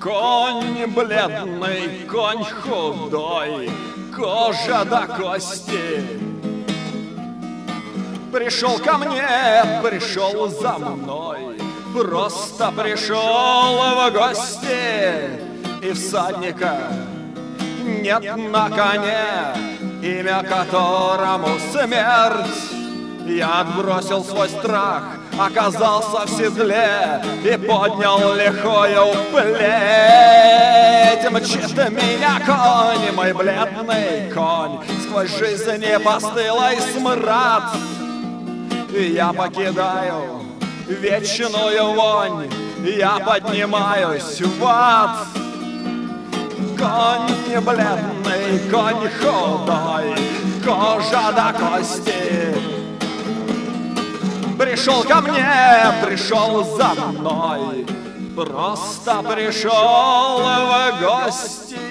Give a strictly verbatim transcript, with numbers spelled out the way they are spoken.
Конь бледный, конь худой, кожа до кости. Пришел ко мне, пришел за мной, просто пришел в гости. И всадника нет на коне, имя которому смерть. Я отбросил свой страх, оказался в седле и поднял лихую плеть. Мчит меня конь, мой бледный конь, сквозь жизнь постылый смрад. И я покидаю вечную вонь, я поднимаюсь в ад. Конь бледный, конь худой, кожа до кости. Пришел ко мне, пришел за мной, просто пришел в гости.